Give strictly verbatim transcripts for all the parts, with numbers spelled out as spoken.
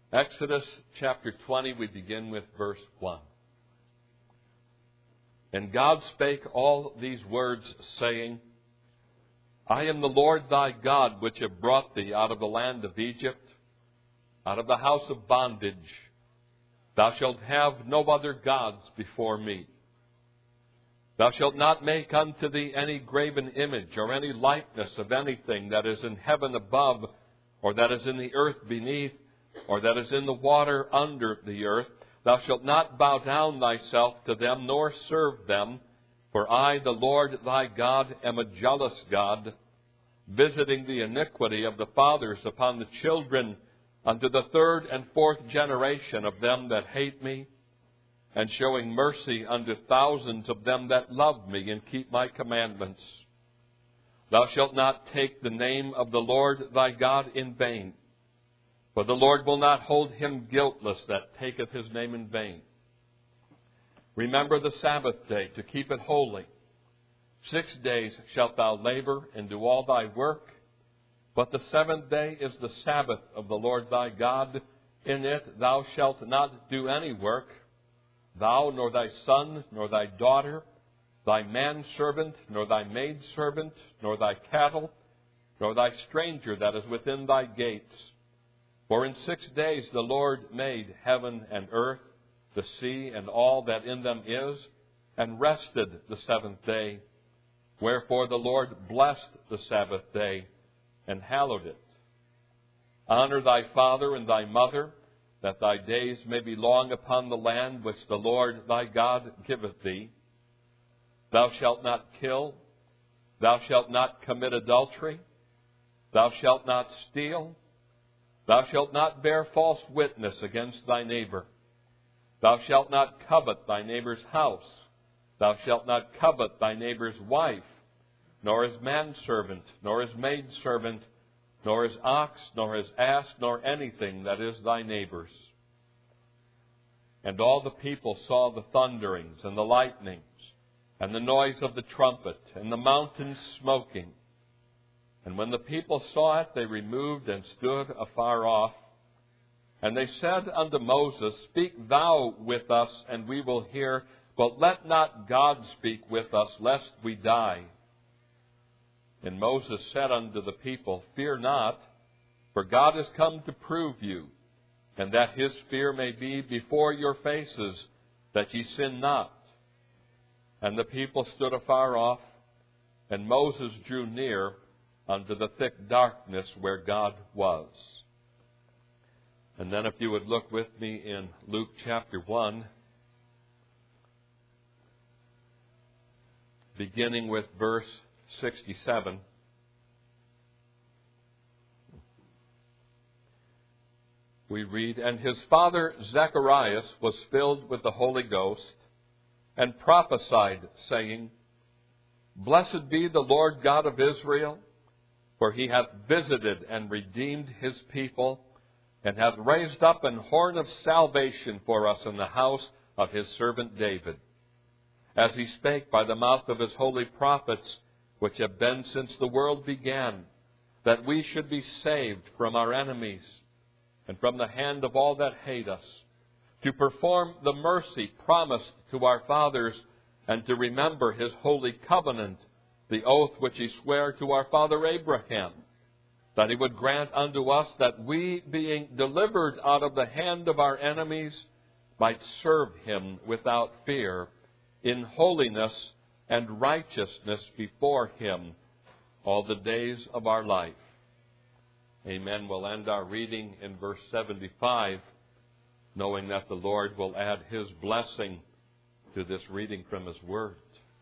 Exodus chapter twenty, we begin with verse one. And God spake all these words, saying, I am the Lord thy God, which have brought thee out of the land of Egypt, out of the house of bondage. Thou shalt have no other gods before me. Thou shalt not make unto thee any graven image or any likeness of anything that is in heaven above, or that is in the earth beneath, or that is in the water under the earth. Thou shalt not bow down thyself to them, nor serve them. For I, the Lord thy God, am a jealous God, visiting the iniquity of the fathers upon the children, unto the third and fourth generation of them that hate me, and showing mercy unto thousands of them that love me and keep my commandments. Thou shalt not take the name of the Lord thy God in vain, for the Lord will not hold him guiltless that taketh his name in vain. Remember the Sabbath day to keep it holy. Six days shalt thou labor and do all thy work, but the seventh day is the Sabbath of the Lord thy God. In it thou shalt not do any work, thou, nor thy son, nor thy daughter, thy manservant, nor thy maidservant, nor thy cattle, nor thy stranger that is within thy gates. For in six days the Lord made heaven and earth, the sea, and all that in them is, and rested the seventh day. Wherefore the Lord blessed the Sabbath day, and hallowed it. Honor thy father and thy mother, that thy days may be long upon the land which the Lord thy God giveth thee. Thou shalt not kill. Thou shalt not commit adultery. Thou shalt not steal. Thou shalt not bear false witness against thy neighbor. Thou shalt not covet thy neighbor's house. Thou shalt not covet thy neighbor's wife, nor his manservant, nor his maidservant, nor his ox, nor his ass, nor anything that is thy neighbor's. And all the people saw the thunderings and the lightnings, and the noise of the trumpet, and the mountains smoking. And when the people saw it, they removed and stood afar off. And they said unto Moses, Speak thou with us, and we will hear, but let not God speak with us, lest we die. And Moses said unto the people, Fear not, for God is come to prove you, and that his fear may be before your faces, that ye sin not. And the people stood afar off, and Moses drew near unto the thick darkness where God was. And then if you would look with me in Luke chapter one, beginning with verse sixty-seven. We read, And his father Zacharias was filled with the Holy Ghost, and prophesied, saying, Blessed be the Lord God of Israel, for he hath visited and redeemed his people, and hath raised up an horn of salvation for us in the house of his servant David, as he spake by the mouth of his holy prophets, which have been since the world began, that we should be saved from our enemies, and from the hand of all that hate us, to perform the mercy promised to our fathers, and to remember his holy covenant, the oath which he sware to our father Abraham, that he would grant unto us that we, being delivered out of the hand of our enemies, might serve him without fear, in holiness and righteousness before him all the days of our life. Amen. We'll end our reading in verse seventy-five, knowing that the Lord will add his blessing to this reading from his word.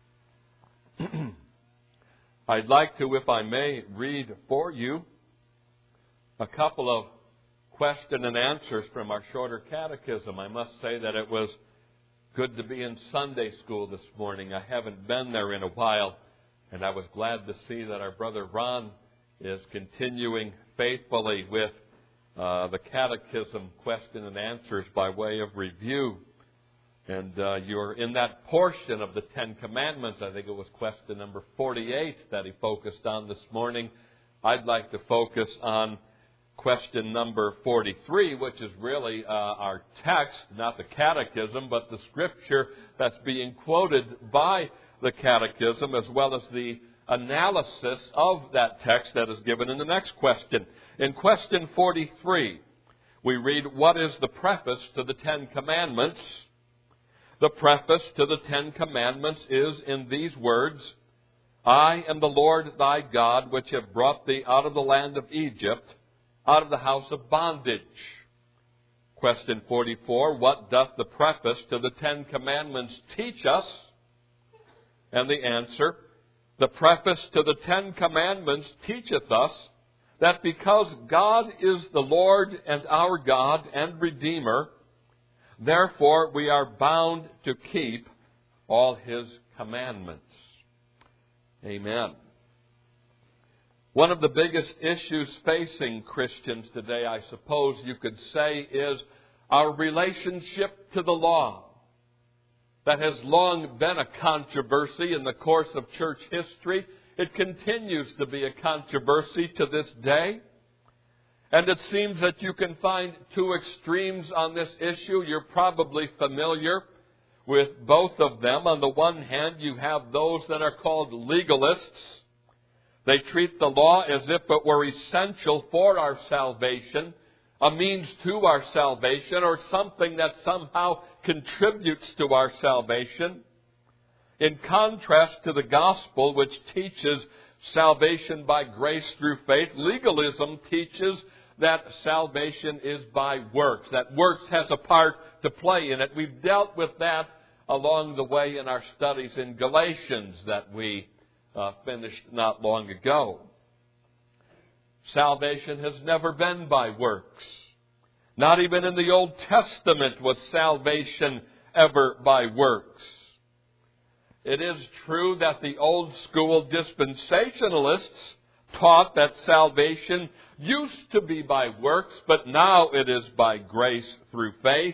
I'd like to, if I may, read for you a couple of question and answers from our shorter catechism. I must say that it was good to be in Sunday school this morning. I haven't been there in a while, and I was glad to see that our brother Ron is continuing faithfully with uh, the catechism question and answers by way of review. And uh, you're in that portion of the Ten Commandments. I think it was question number forty-eight that he focused on this morning. I'd like to focus on question number forty-three, which is really uh, our text, not the catechism, but the scripture that's being quoted by the catechism, as well as the analysis of that text that is given in the next question. In question forty-three, we read, what is the preface to the Ten Commandments? The preface to the Ten Commandments is in these words, I am the Lord thy God, which have brought thee out of the land of Egypt, out of the house of bondage. Question forty-four, what doth the preface to the Ten Commandments teach us? And the answer, the preface to the Ten Commandments teacheth us that because God is the Lord and our God and Redeemer, therefore we are bound to keep all His commandments. Amen. One of the biggest issues facing Christians today, I suppose you could say, is our relationship to the law. That has long been a controversy in the course of church history. It continues to be a controversy to this day. And it seems that you can find two extremes on this issue. You're probably familiar with both of them. On the one hand, you have those that are called legalists. They treat the law as if it were essential for our salvation, a means to our salvation, or something that somehow contributes to our salvation. In contrast to the gospel, which teaches salvation by grace through faith, legalism teaches that salvation is by works, that works has a part to play in it. We've dealt with that along the way in our studies in Galatians that we uh, finished not long ago. Salvation has never been by works. Not even in the Old Testament was salvation ever by works. It is true that the old school dispensationalists taught that salvation used to be by works, but now it is by grace through faith.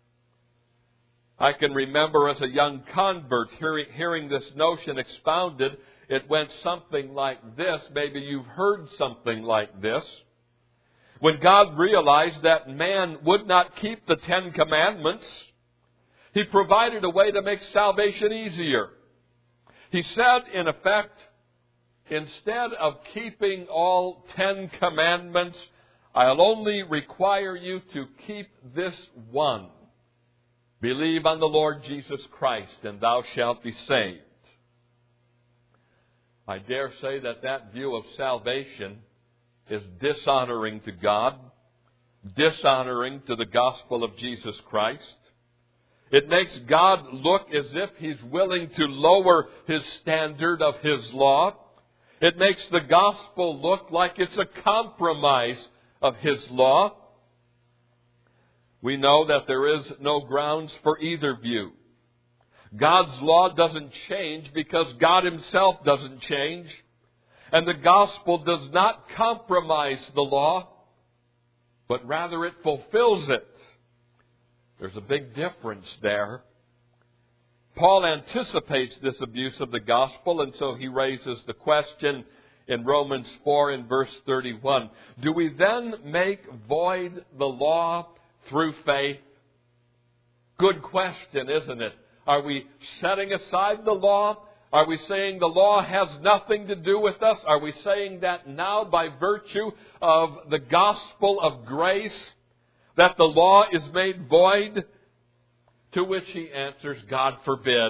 I can remember as a young convert hearing, hearing this notion expounded. It went something like this. Maybe you've heard something like this. When God realized that man would not keep the Ten Commandments, He provided a way to make salvation easier. He said, in effect, instead of keeping all Ten Commandments, I'll only require you to keep this one. Believe on the Lord Jesus Christ, and thou shalt be saved. I dare say that that view of salvation is dishonoring to God, dishonoring to the gospel of Jesus Christ. It makes God look as if He's willing to lower His standard of His law. It makes the gospel look like it's a compromise of His law. We know that there is no grounds for either view. God's law doesn't change because God Himself doesn't change. And the gospel does not compromise the law, but rather it fulfills it. There's a big difference there. Paul anticipates this abuse of the gospel, and so he raises the question in Romans four and verse thirty-one. Do we then make void the law through faith? Good question, isn't it? Are we setting aside the law? Are we saying the law has nothing to do with us? Are we saying that now by virtue of the gospel of grace that the law is made void? To which he answers, God forbid.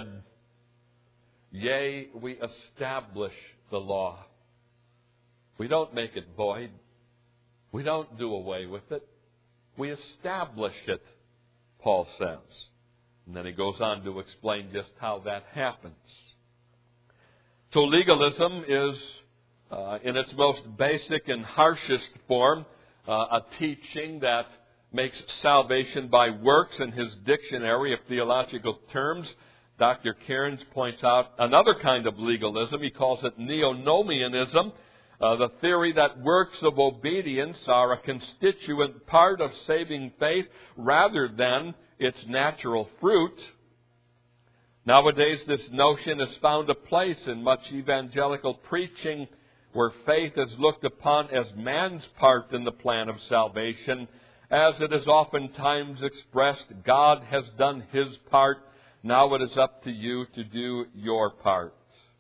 Yea, we establish the law. We don't make it void. We don't do away with it. We establish it, Paul says. And then he goes on to explain just how that happens. So legalism is, uh, in its most basic and harshest form, uh, a teaching that makes salvation by works. In his dictionary of theological terms, Doctor Cairns points out another kind of legalism. He calls it neonomianism, uh, the theory that works of obedience are a constituent part of saving faith rather than its natural fruit. Nowadays, this notion has found a place in much evangelical preaching where faith is looked upon as man's part in the plan of salvation, as it is oftentimes expressed, God has done His part, now it is up to you to do your part.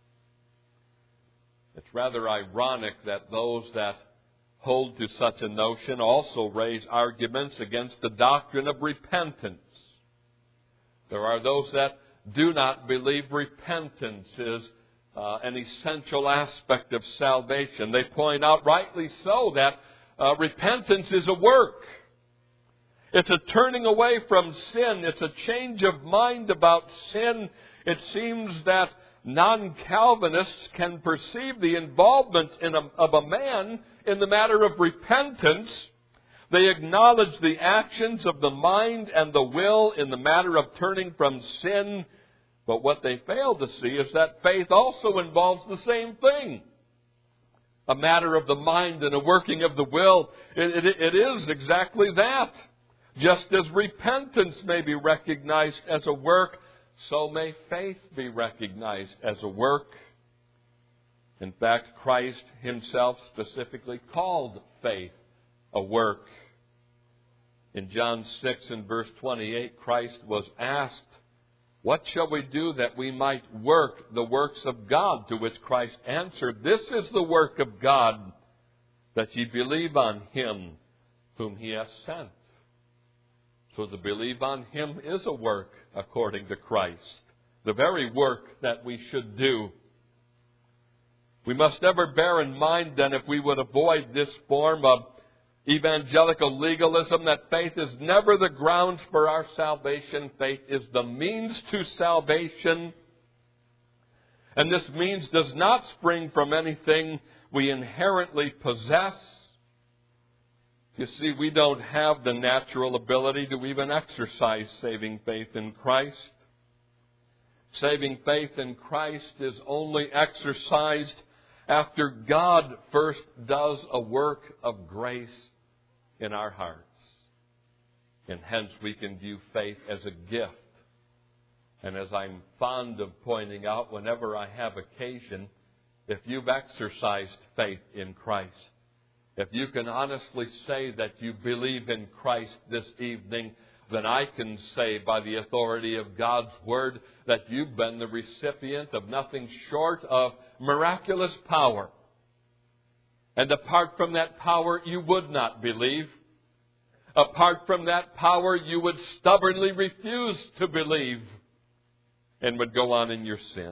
It's rather ironic that those that hold to such a notion also raise arguments against the doctrine of repentance. There are those that do not believe repentance is uh, an essential aspect of salvation. They point out, rightly so, that uh, repentance is a work. It's a turning away from sin. It's a change of mind about sin. It seems that non-Calvinists can perceive the involvement in a, of a man in the matter of repentance. They acknowledge the actions of the mind and the will in the matter of turning from sin. But what they fail to see is that faith also involves the same thing. A matter of the mind and a working of the will. It, it, it is exactly that. Just as repentance may be recognized as a work, so may faith be recognized as a work. In fact, Christ Himself specifically called faith a work. In John six and verse twenty-eight, Christ was asked, "What shall we do that we might work the works of God?" To which Christ answered, "This is the work of God, that ye believe on Him whom He hath sent." So to believe on Him is a work according to Christ, the very work that we should do. We must ever bear in mind then, if we would avoid this form of evangelical legalism, that faith is never the grounds for our salvation. Faith is the means to salvation. And this means does not spring from anything we inherently possess. You see, we don't have the natural ability to even exercise saving faith in Christ. Saving faith in Christ is only exercised after God first does a work of grace in our hearts. And hence we can view faith as a gift. And as I'm fond of pointing out whenever I have occasion, if you've exercised faith in Christ, if you can honestly say that you believe in Christ this evening, then I can say by the authority of God's Word that you've been the recipient of nothing short of miraculous power. And apart from that power, you would not believe. Apart from that power, you would stubbornly refuse to believe and would go on in your sin.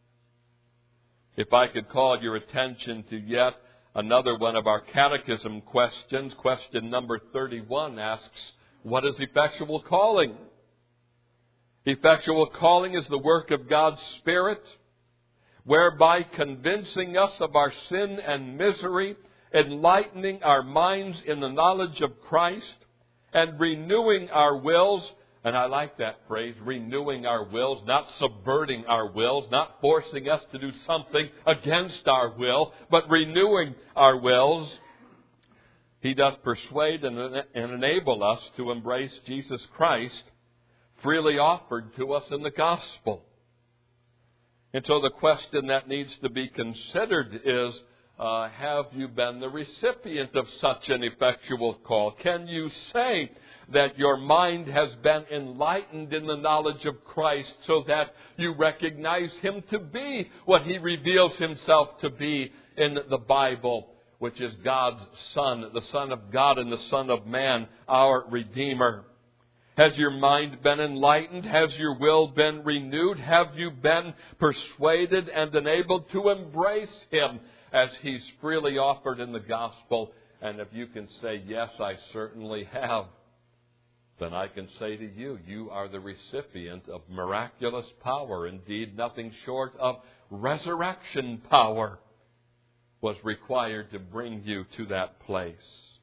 If I could call your attention to yet another one of our catechism questions, question number thirty-one asks, what is effectual calling? Effectual calling is the work of God's Spirit, whereby convincing us of our sin and misery, enlightening our minds in the knowledge of Christ, and renewing our wills. And I like that phrase, renewing our wills, not subverting our wills, not forcing us to do something against our will, but renewing our wills. He doth persuade and enable us to embrace Jesus Christ, freely offered to us in the gospel. And so the question that needs to be considered is, uh, have you been the recipient of such an effectual call? Can you say that your mind has been enlightened in the knowledge of Christ so that you recognize Him to be what He reveals Himself to be in the Bible, which is God's Son, the Son of God and the Son of Man, our Redeemer? Has your mind been enlightened? Has your will been renewed? Have you been persuaded and enabled to embrace Him as He's freely offered in the gospel? And if you can say, yes, I certainly have, then I can say to you, you are the recipient of miraculous power. Indeed, nothing short of resurrection power was required to bring you to that place.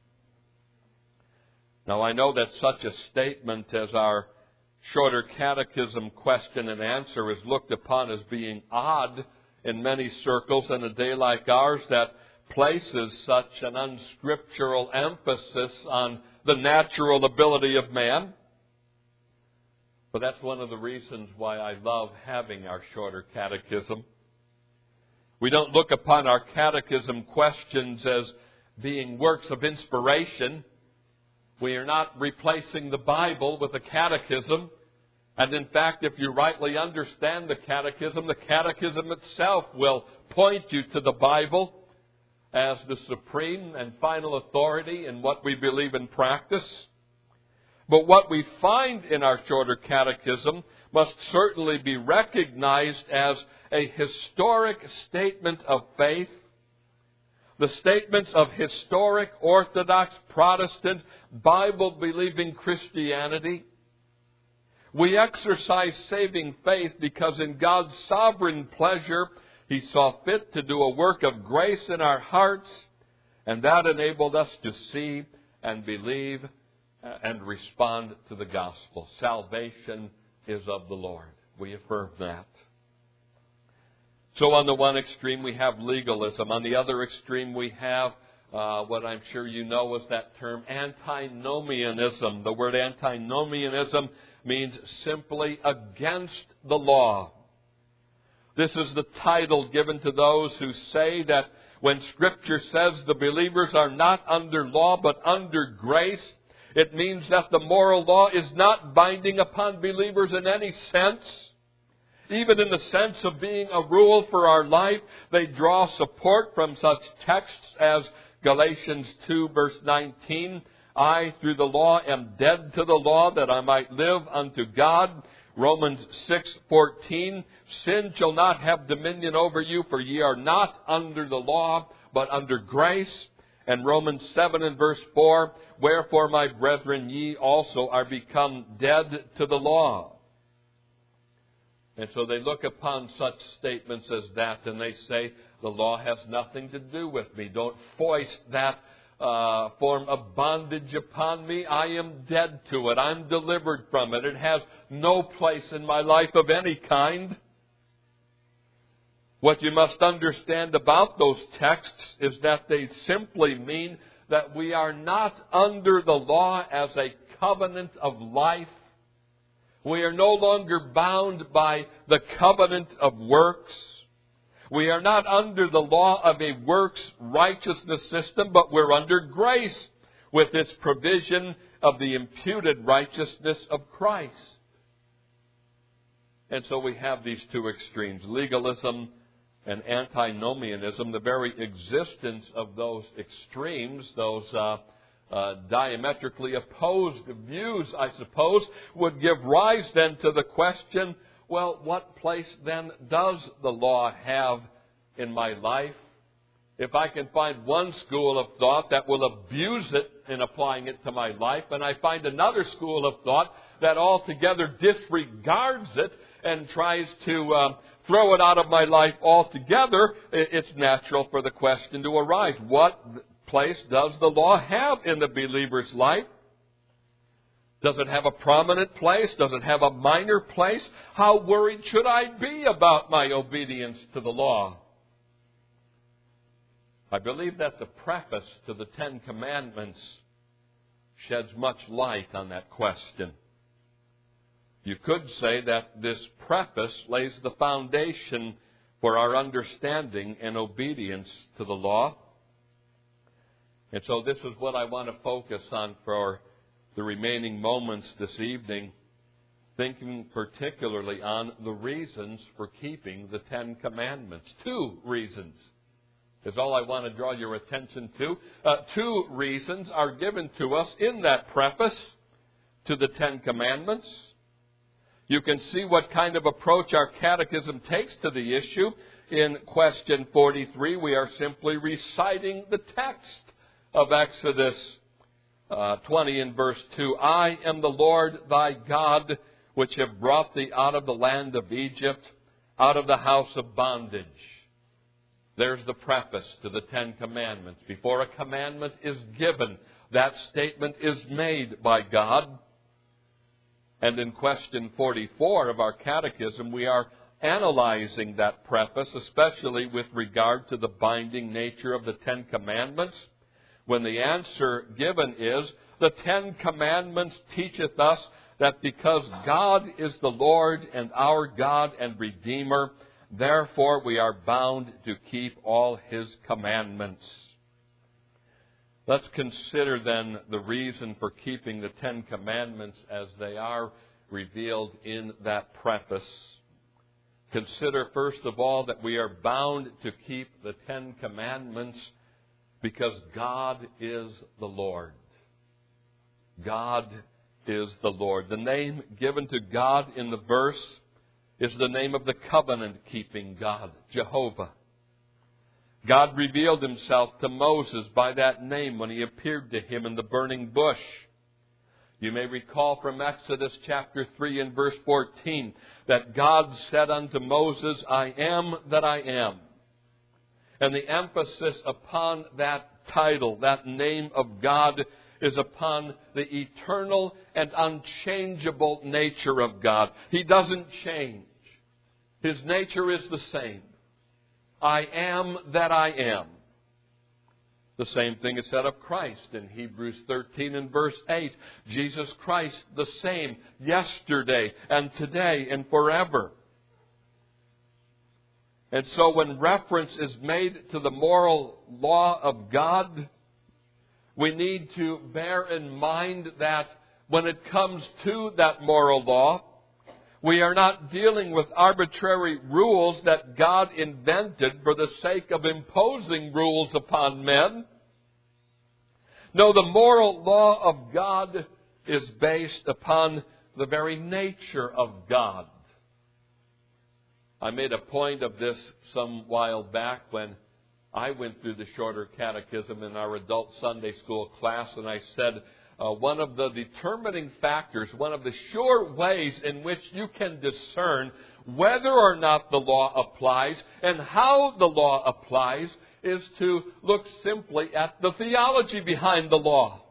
Now, I know that such a statement as our shorter catechism question and answer is looked upon as being odd in many circles in a day like ours that places such an unscriptural emphasis on the natural ability of man. But that's one of the reasons why I love having our shorter catechism. We don't look upon our catechism questions as being works of inspiration. We are not replacing the Bible with a catechism. And in fact, if you rightly understand the catechism, the catechism itself will point you to the Bible as the supreme and final authority in what we believe in practice. But what we find in our shorter catechism must certainly be recognized as a historic statement of faith. The statements of historic, Orthodox, Protestant, Bible-believing Christianity. We exercise saving faith because in God's sovereign pleasure, He saw fit to do a work of grace in our hearts, and that enabled us to see and believe and respond to the gospel. Salvation is of the Lord. We affirm that. So on the one extreme we have legalism. On the other extreme we have uh, what I'm sure you know is that term antinomianism. The word antinomianism means simply against the law. This is the title given to those who say that when Scripture says the believers are not under law but under grace, it means that the moral law is not binding upon believers in any sense. Even in the sense of being a rule for our life, they draw support from such texts as Galatians two, verse nineteen. I, through the law, am dead to the law, that I might live unto God. Romans six fourteen, sin shall not have dominion over you, for ye are not under the law, but under grace. And Romans seven and verse four, wherefore, my brethren, ye also are become dead to the law. And so they look upon such statements as that, and they say, the law has nothing to do with me. Don't foist that uh, form of bondage upon me. I am dead to it. I'm delivered from it. It has no place in my life of any kind. What you must understand about those texts is that they simply mean that we are not under the law as a covenant of life. We are no longer bound by the covenant of works. We are not under the law of a works righteousness system, but we're under grace with its provision of the imputed righteousness of Christ. And so we have these two extremes, legalism and antinomianism. The very existence of those extremes, those uh, uh, diametrically opposed views, I suppose, would give rise then to the question, well, what place then does the law have in my life? If I can find one school of thought that will abuse it in applying it to my life, and I find another school of thought that altogether disregards it and tries to uh, throw it out of my life altogether, it's natural for the question to arise. What place does the law have in the believer's life? Does it have a prominent place? Does it have a minor place? How worried should I be about my obedience to the law? I believe that the preface to the Ten Commandments sheds much light on that question. You could say that this preface lays the foundation for our understanding and obedience to the law. And so this is what I want to focus on for the remaining moments this evening, thinking particularly on the reasons for keeping the Ten Commandments. Two reasons is all I want to draw your attention to. Uh, two reasons are given to us in that preface to the Ten Commandments. You can see what kind of approach our catechism takes to the issue. In question forty-three, we are simply reciting the text of Exodus uh, twenty in verse two. I am the Lord thy God, which have brought thee out of the land of Egypt, out of the house of bondage. There's the preface to the Ten Commandments. Before a commandment is given, that statement is made by God. And in question forty-four of our catechism, we are analyzing that preface, especially with regard to the binding nature of the Ten Commandments, when the answer given is, the Ten Commandments teacheth us that because God is the Lord and our God and Redeemer, Therefore, we are bound to keep all His commandments. Let's consider then the reason for keeping the Ten Commandments as they are revealed in that preface. Consider first of all that we are bound to keep the Ten Commandments because God is the Lord. God is the Lord. The name given to God in the verse is the name of the covenant-keeping God, Jehovah. God revealed Himself to Moses by that name when He appeared to him in the burning bush. You may recall from Exodus chapter three and verse fourteen that God said unto Moses, I am that I am. And the emphasis upon that title, that name of God, is upon the eternal and unchangeable nature of God. He doesn't change. His nature is the same. I am that I am. The same thing is said of Christ in Hebrews thirteen and verse eight. Jesus Christ the same yesterday and today and forever. And so when reference is made to the moral law of God, we need to bear in mind that when it comes to that moral law, we are not dealing with arbitrary rules that God invented for the sake of imposing rules upon men. No, the moral law of God is based upon the very nature of God. I made a point of this some while back when I went through the shorter catechism in our adult Sunday school class, and I said, Uh, one of the determining factors, one of the sure ways in which you can discern whether or not the law applies and how the law applies is to look simply at the theology behind the law.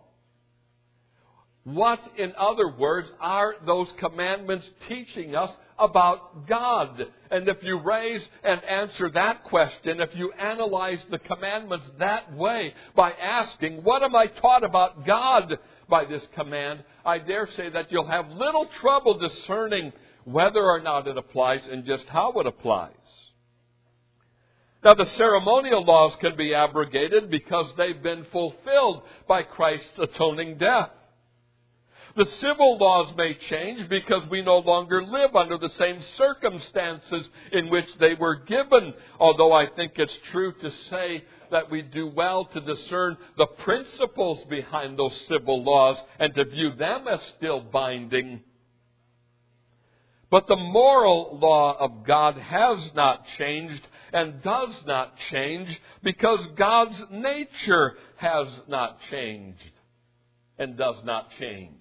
What, in other words, are those commandments teaching us about God? And if you raise and answer that question, if you analyze the commandments that way by asking, what am I taught about God by this command, I dare say that you'll have little trouble discerning whether or not it applies and just how it applies. Now, the ceremonial laws can be abrogated because they've been fulfilled by Christ's atoning death. The civil laws may change because we no longer live under the same circumstances in which they were given, although I think it's true to say that we do well to discern the principles behind those civil laws and to view them as still binding. But the moral law of God has not changed and does not change because God's nature has not changed and does not change.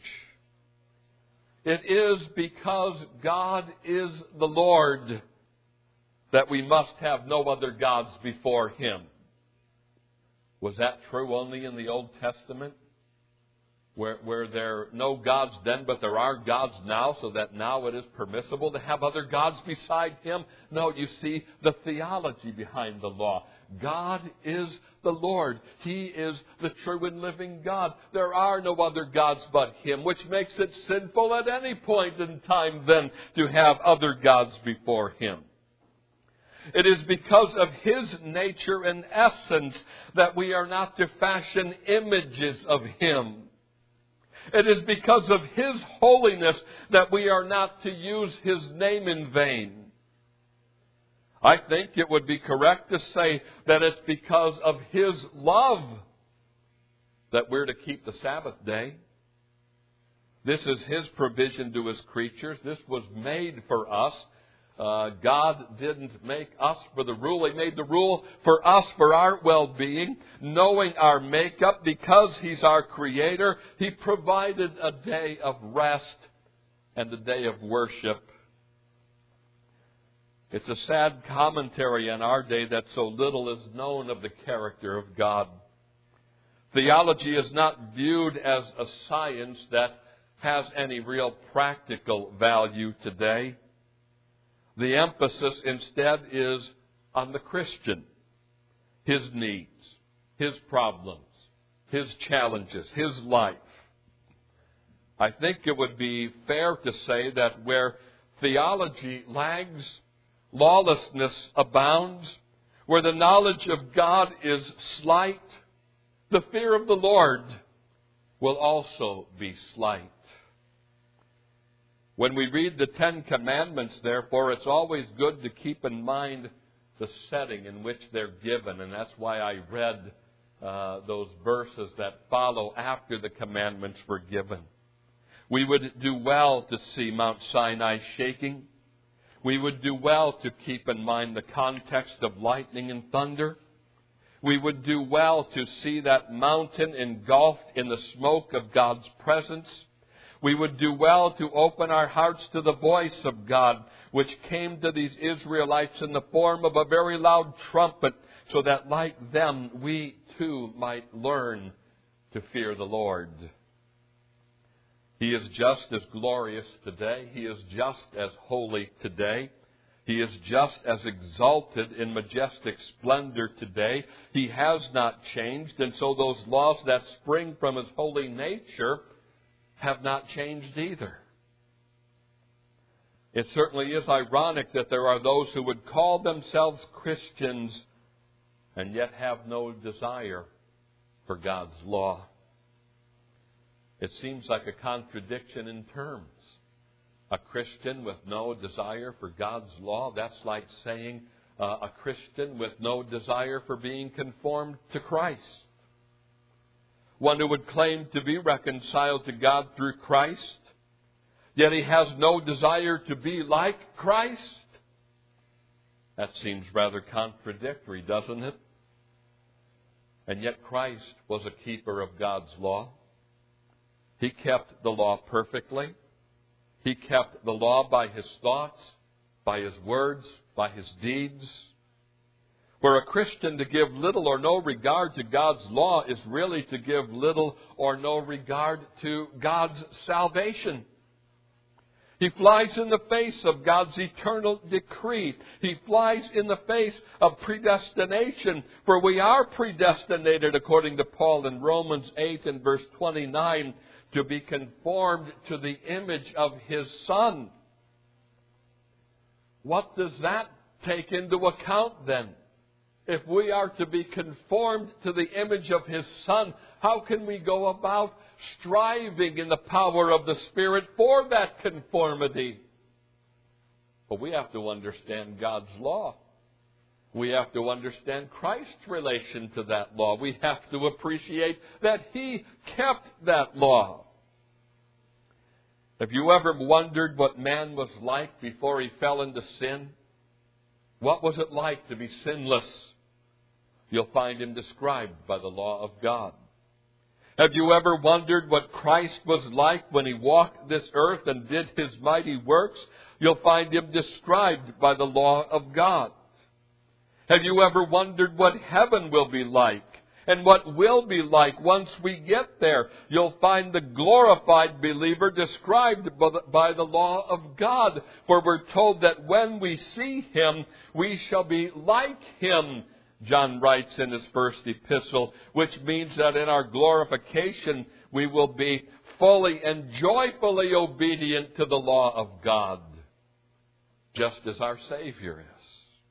It is because God is the Lord that we must have no other gods before Him. Was that true only in the Old Testament? Where, where there are no gods then, but there are gods now, so that now it is permissible to have other gods beside Him? No, you see the theology behind the law. God is the Lord. He is the true and living God. There are no other gods but Him, which makes it sinful at any point in time then to have other gods before Him. It is because of His nature and essence that we are not to fashion images of Him. It is because of His holiness that we are not to use His name in vain. I think it would be correct to say that it's because of His love that we're to keep the Sabbath day. This is His provision to His creatures. This was made for us. Uh, God didn't make us for the rule. He made the rule for us, for our well-being, knowing our makeup. Because He's our Creator, He provided a day of rest and a day of worship. It's a sad commentary in our day that so little is known of the character of God. Theology is not viewed as a science that has any real practical value today. The emphasis instead is on the Christian, his needs, his problems, his challenges, his life. I think it would be fair to say that where theology lags, lawlessness abounds, where the knowledge of God is slight, the fear of the Lord will also be slight. When we read the Ten Commandments, therefore, it's always good to keep in mind the setting in which they're given. And that's why I read uh, those verses that follow after the commandments were given. We would do well to see Mount Sinai shaking. We would do well to keep in mind the context of lightning and thunder. We would do well to see that mountain engulfed in the smoke of God's presence. We would do well to open our hearts to the voice of God, which came to these Israelites in the form of a very loud trumpet, so that like them, we too might learn to fear the Lord. He is just as glorious today. He is just as holy today. He is just as exalted in majestic splendor today. He has not changed, and so those laws that spring from His holy nature have not changed either. It certainly is ironic that there are those who would call themselves Christians and yet have no desire for God's law. It seems like a contradiction in terms. A Christian with no desire for God's law, that's like saying uh, a Christian with no desire for being conformed to Christ. One who would claim to be reconciled to God through Christ, yet he has no desire to be like Christ. That seems rather contradictory, doesn't it? And yet Christ was a keeper of God's law. He kept the law perfectly. He kept the law by His thoughts, by His words, by His deeds. For a Christian to give little or no regard to God's law is really to give little or no regard to God's salvation. He flies in the face of God's eternal decree. He flies in the face of predestination. For we are predestinated, according to Paul in Romans eight and verse twenty-nine, to be conformed to the image of His Son. What does that take into account then? If we are to be conformed to the image of His Son, how can we go about striving in the power of the Spirit for that conformity? But we have to understand God's law. We have to understand Christ's relation to that law. We have to appreciate that He kept that law. Have you ever wondered what man was like before he fell into sin? What was it like to be sinless? You'll find him described by the law of God. Have you ever wondered what Christ was like when He walked this earth and did His mighty works? You'll find Him described by the law of God. Have you ever wondered what heaven will be like and what will be like once we get there? You'll find the glorified believer described by the law of God. For we're told that when we see Him, we shall be like Him, John writes in his first epistle, which means that in our glorification we will be fully and joyfully obedient to the law of God, just as our Savior is.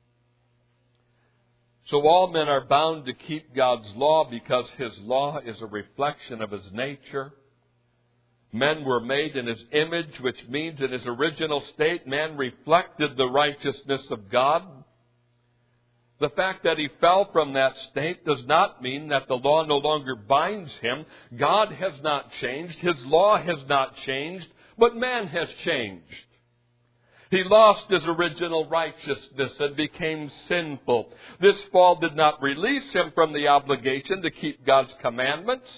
So all men are bound to keep God's law because His law is a reflection of His nature. Men were made in His image, which means in His original state man reflected the righteousness of God. The fact that he fell from that state does not mean that the law no longer binds him. God has not changed. His law has not changed, but man has changed. He lost his original righteousness and became sinful. This fall did not release him from the obligation to keep God's commandments.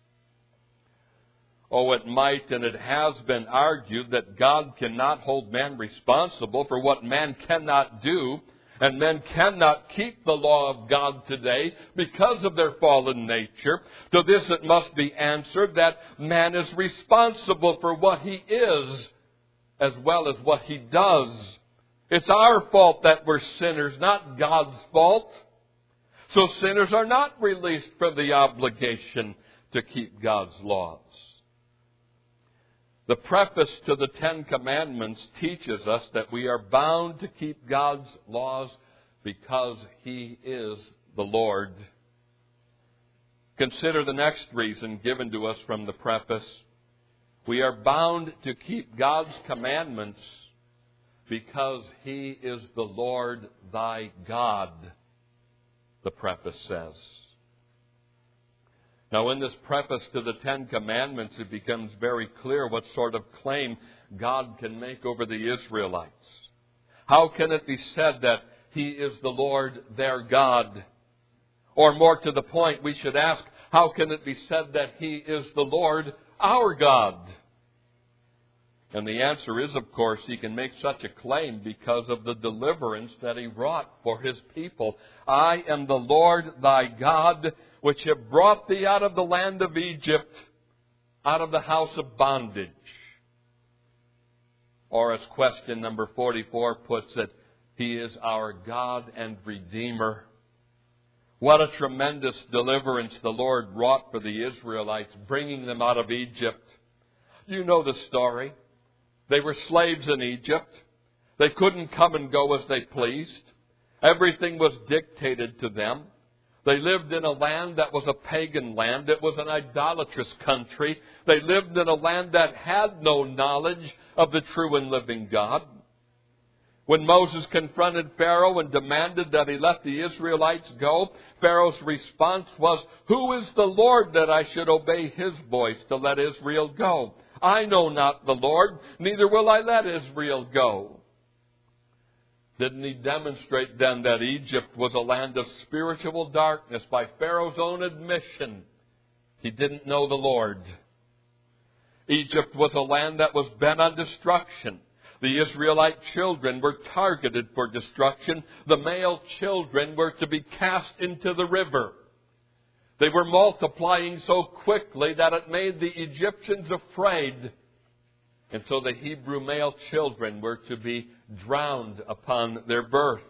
Oh, it might and it has been argued that God cannot hold man responsible for what man cannot do, and men cannot keep the law of God today because of their fallen nature. To this it must be answered that man is responsible for what he is as well as what he does. It's our fault that we're sinners, not God's fault. So sinners are not released from the obligation to keep God's laws. The preface to the Ten Commandments teaches us that we are bound to keep God's laws because He is the Lord. Consider the next reason given to us from the preface. We are bound to keep God's commandments because He is the Lord thy God, the preface says. Now, in this preface to the Ten Commandments, it becomes very clear what sort of claim God can make over the Israelites. How can it be said that He is the Lord their God? Or more to the point, we should ask, how can it be said that He is the Lord our God? And the answer is, of course, He can make such a claim because of the deliverance that He wrought for His people. I am the Lord thy God, which have brought thee out of the land of Egypt, out of the house of bondage. Or as question number forty-four puts it, He is our God and Redeemer. What a tremendous deliverance the Lord wrought for the Israelites, bringing them out of Egypt. You know the story. They were slaves in Egypt. They couldn't come and go as they pleased. Everything was dictated to them. They lived in a land that was a pagan land. It was an idolatrous country. They lived in a land that had no knowledge of the true and living God. When Moses confronted Pharaoh and demanded that he let the Israelites go, Pharaoh's response was, "Who is the Lord that I should obey His voice to let Israel go? I know not the Lord, neither will I let Israel go." Didn't He demonstrate then that Egypt was a land of spiritual darkness by Pharaoh's own admission? He didn't know the Lord. Egypt was a land that was bent on destruction. The Israelite children were targeted for destruction. The male children were to be cast into the river. They were multiplying so quickly that it made the Egyptians afraid. And so the Hebrew male children were to be drowned upon their birth.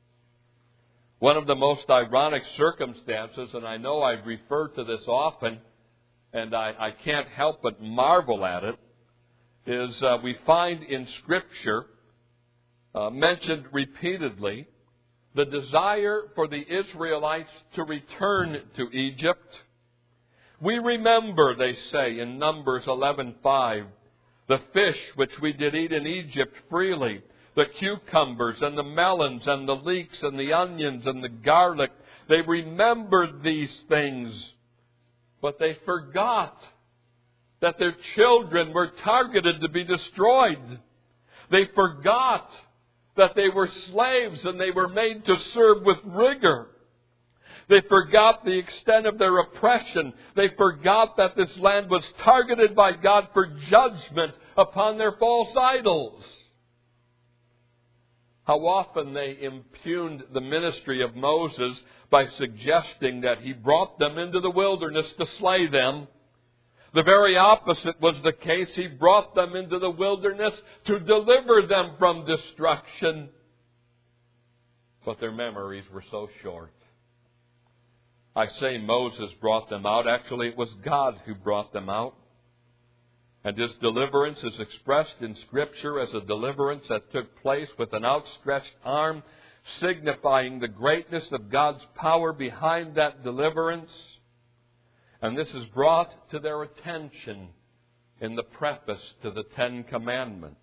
One of the most ironic circumstances, and I know I refer to this often, and I, I can't help but marvel at it, is uh, we find in Scripture uh, mentioned repeatedly the desire for the Israelites to return to Egypt. We remember, they say in Numbers eleven five, the fish which we did eat in Egypt freely, the cucumbers and the melons and the leeks and the onions and the garlic. They remembered these things, but they forgot that their children were targeted to be destroyed. They forgot that they were slaves and they were made to serve with rigor. They forgot the extent of their oppression. They forgot that this land was targeted by God for judgment upon their false idols. How often they impugned the ministry of Moses by suggesting that he brought them into the wilderness to slay them. The very opposite was the case. He brought them into the wilderness to deliver them from destruction. But their memories were so short. I say Moses brought them out. Actually, it was God who brought them out. And His deliverance is expressed in Scripture as a deliverance that took place with an outstretched arm, signifying the greatness of God's power behind that deliverance. And this is brought to their attention in the preface to the Ten Commandments.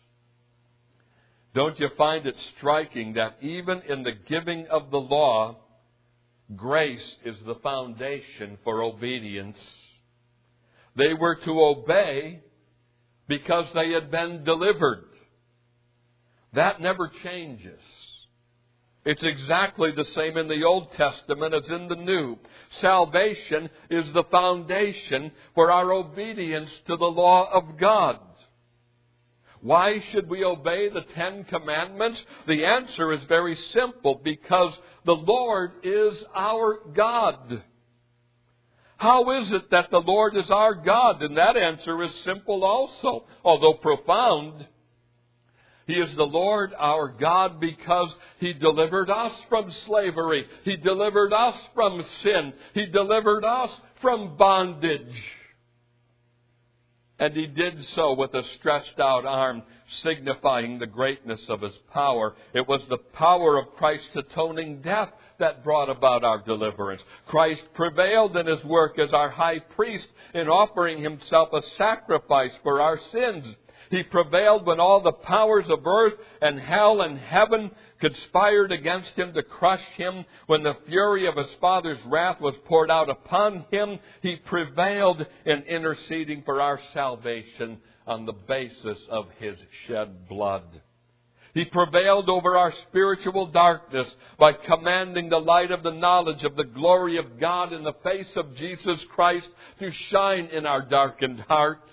Don't you find it striking that even in the giving of the law, grace is the foundation for obedience? They were to obey because they had been delivered. That never changes. It's exactly the same in the Old Testament as in the New. Salvation is the foundation for our obedience to the law of God. Why should we obey the Ten Commandments? The answer is very simple, because the Lord is our God. How is it that the Lord is our God? And that answer is simple also, although profound. He is the Lord our God because He delivered us from slavery. He delivered us from sin. He delivered us from bondage. And He did so with a stretched out arm, signifying the greatness of His power. It was the power of Christ's atoning death that brought about our deliverance. Christ prevailed in His work as our high priest in offering Himself a sacrifice for our sins. He prevailed when all the powers of earth and hell and heaven conspired against Him to crush Him. When the fury of His Father's wrath was poured out upon Him, He prevailed in interceding for our salvation on the basis of His shed blood. He prevailed over our spiritual darkness by commanding the light of the knowledge of the glory of God in the face of Jesus Christ to shine in our darkened hearts.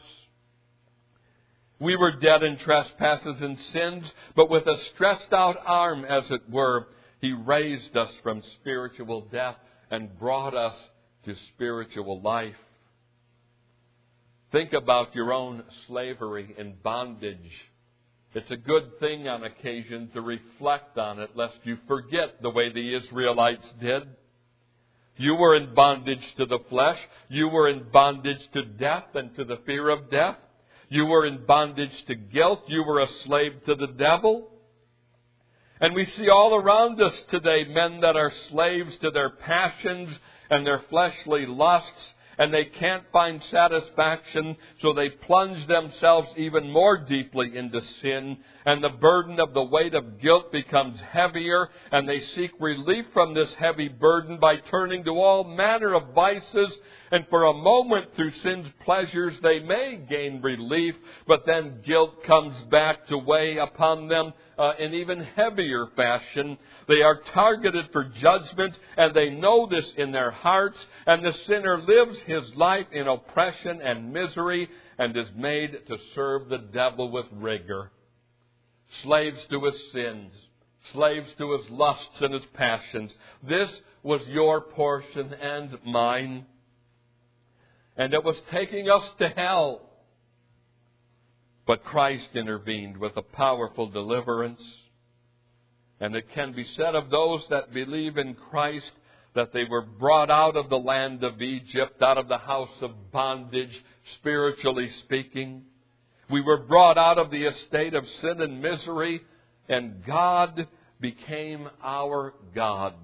We were dead in trespasses and sins, but with a stretched out arm, as it were, He raised us from spiritual death and brought us to spiritual life. Think about your own slavery and bondage. It's a good thing on occasion to reflect on it, lest you forget the way the Israelites did. You were in bondage to the flesh. You were in bondage to death and to the fear of death. You were in bondage to guilt. You were a slave to the devil. And we see all around us today men that are slaves to their passions and their fleshly lusts, and they can't find satisfaction, so they plunge themselves even more deeply into sin, and the burden of the weight of guilt becomes heavier, and they seek relief from this heavy burden by turning to all manner of vices, and for a moment through sin's pleasures they may gain relief, but then guilt comes back to weigh upon them uh, in even heavier fashion. They are targeted for judgment, and they know this in their hearts, and the sinner lives his life in oppression and misery and is made to serve the devil with rigor. Slaves to his sins, slaves to his lusts and his passions. This was your portion and mine. And it was taking us to hell. But Christ intervened with a powerful deliverance. And it can be said of those that believe in Christ that they were brought out of the land of Egypt, out of the house of bondage, spiritually speaking. We were brought out of the estate of sin and misery, and God became our God.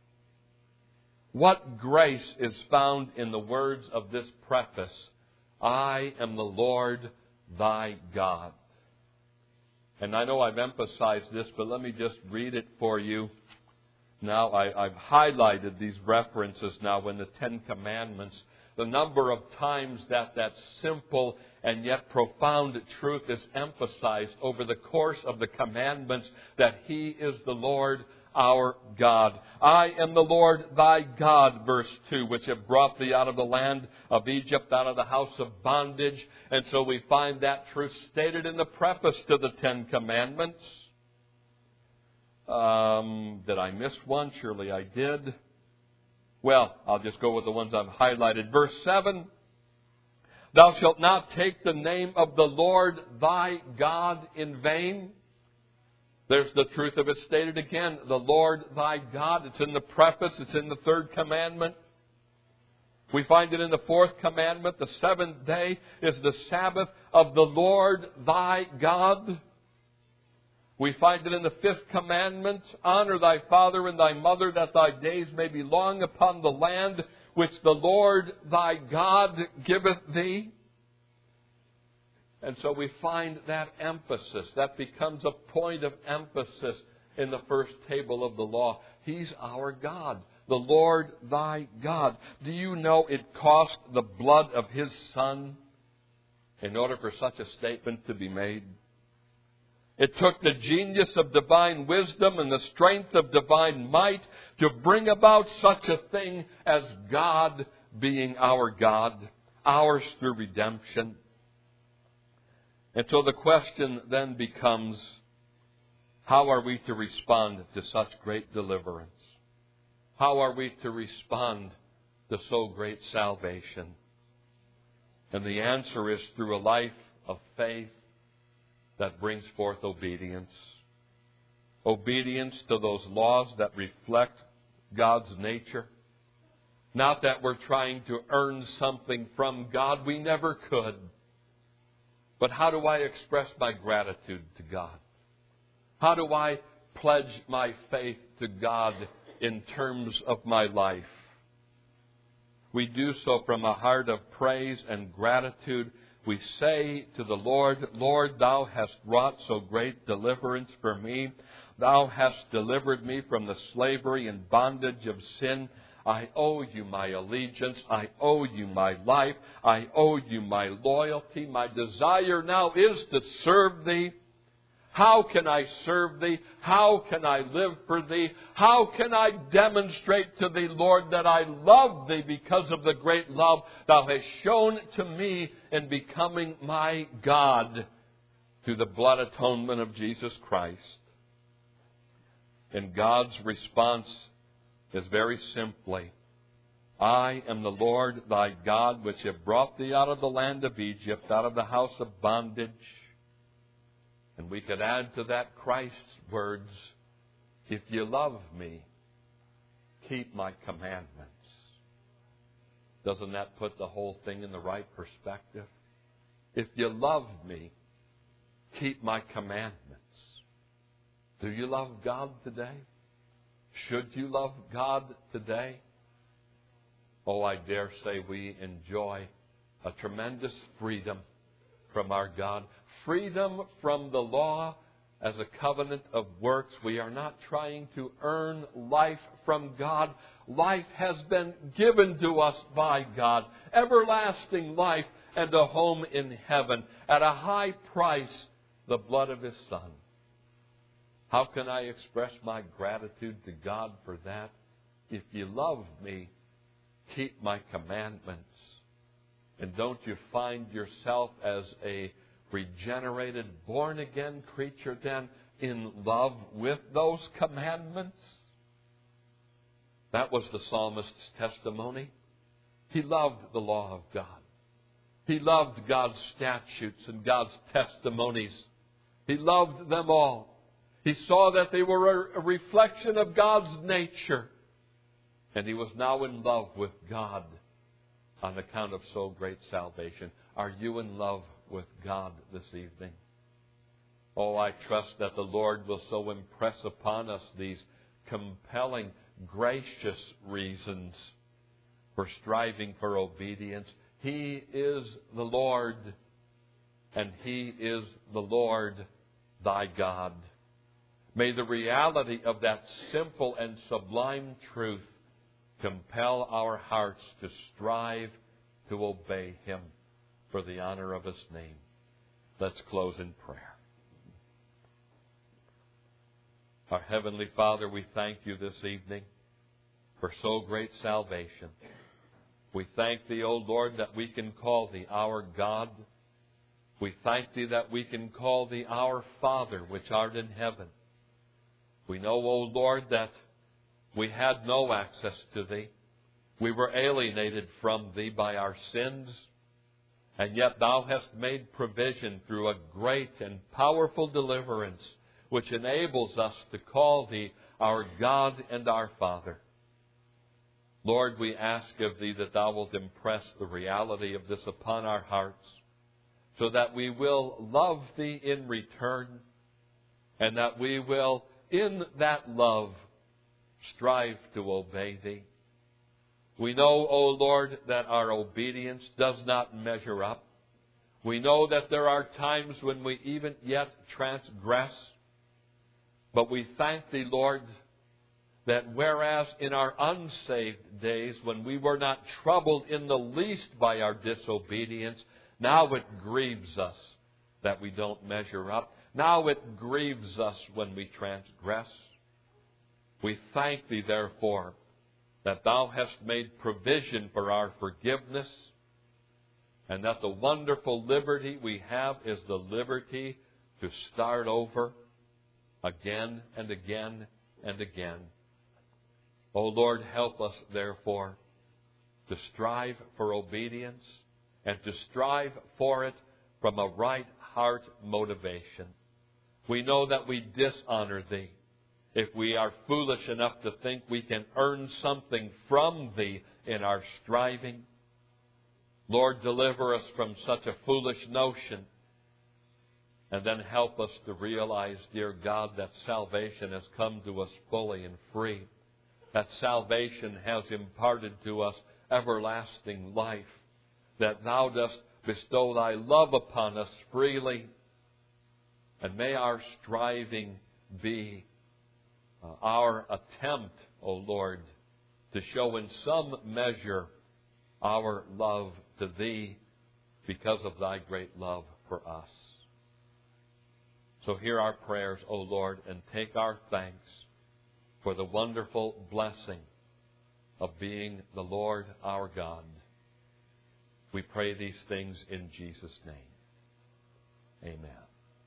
What grace is found in the words of this preface, I am the Lord thy God. And I know I've emphasized this, but let me just read it for you. Now, I, I've highlighted these references now in the Ten Commandments. The number of times that that simple and yet profound truth is emphasized over the course of the commandments, that He is the Lord our God. I am the Lord thy God, verse two, which have brought thee out of the land of Egypt, out of the house of bondage. And so we find that truth stated in the preface to the Ten Commandments. Um, did I miss one? Surely I did. Well, I'll just go with the ones I've highlighted. Verse seven, thou shalt not take the name of the Lord thy God in vain. There's the truth of it stated again. The Lord thy God. It's in the preface. It's in the third commandment. We find it in the fourth commandment. The seventh day is the Sabbath of the Lord thy God. We find it in the fifth commandment. Honor thy father and thy mother, that thy days may be long upon the land which the Lord thy God giveth thee. And so we find that emphasis. That becomes a point of emphasis in the first table of the law. He's our God, the Lord thy God. Do you know it cost the blood of His Son in order for such a statement to be made? It took the genius of divine wisdom and the strength of divine might to bring about such a thing as God being our God, ours through redemption. And so the question then becomes, how are we to respond to such great deliverance? How are we to respond to so great salvation? And the answer is through a life of faith that brings forth obedience. Obedience to those laws that reflect God's nature. Not that we're trying to earn something from God. We never could. But how do I express my gratitude to God? How do I pledge my faith to God in terms of my life? We do so from a heart of praise and gratitude. We say to the Lord, Lord, Thou hast wrought so great deliverance for me. Thou hast delivered me from the slavery and bondage of sin. I owe you my allegiance. I owe you my life. I owe you my loyalty. My desire now is to serve Thee. How can I serve Thee? How can I live for Thee? How can I demonstrate to Thee, Lord, that I love Thee because of the great love Thou hast shown to me in becoming my God through the blood atonement of Jesus Christ? And God's response is very simply, I am the Lord Thy God, which have brought Thee out of the land of Egypt, out of the house of bondage. And we could add to that Christ's words, if you love me, keep my commandments. Doesn't that put the whole thing in the right perspective? If you love me, keep my commandments. Do you love God today? Should you love God today? Oh, I dare say we enjoy a tremendous freedom from our God. Freedom from the law as a covenant of works. We are not trying to earn life from God. Life has been given to us by God. Everlasting life and a home in heaven. At a high price, the blood of His Son. How can I express my gratitude to God for that? If you love me, keep my commandments. And don't you find yourself as a regenerated, born-again creature then in love with those commandments? That was the psalmist's testimony. He loved the law of God. He loved God's statutes and God's testimonies. He loved them all. He saw that they were a reflection of God's nature. And he was now in love with God on account of so great salvation. Are you in love with God this evening? Oh, I trust that the Lord will so impress upon us these compelling, gracious reasons for striving for obedience. He is the Lord, and He is the Lord thy God. May the reality of that simple and sublime truth compel our hearts to strive to obey Him for the honor of His name. Let's close in prayer. Our Heavenly Father, we thank You this evening for so great salvation. We thank Thee, O Lord, that we can call Thee our God. We thank Thee that we can call Thee our Father, which art in heaven. We know, O Lord, that we had no access to Thee. We were alienated from Thee by our sins. And yet Thou hast made provision through a great and powerful deliverance, which enables us to call Thee our God and our Father. Lord, we ask of Thee that Thou wilt impress the reality of this upon our hearts, so that we will love Thee in return, and that we will, in that love, strive to obey Thee. We know, O Lord, that our obedience does not measure up. We know that there are times when we even yet transgress. But we thank Thee, Lord, that whereas in our unsaved days, when we were not troubled in the least by our disobedience, now it grieves us that we don't measure up. Now it grieves us when we transgress. We thank Thee, therefore, that Thou hast made provision for our forgiveness, and that the wonderful liberty we have is the liberty to start over again and again and again. O Lord, help us, therefore, to strive for obedience and to strive for it from a right heart motivation. We know that we dishonor Thee if we are foolish enough to think we can earn something from Thee in our striving. Lord, deliver us from such a foolish notion And then help us to realize, dear God, that salvation has come to us fully and free. That salvation has imparted to us everlasting life. That Thou dost bestow Thy love upon us freely. And may our striving be uh, our attempt, O Lord, to show in some measure our love to Thee because of Thy great love for us. So hear our prayers, O Lord, and take our thanks for the wonderful blessing of being the Lord our God. We pray these things in Jesus' name. Amen.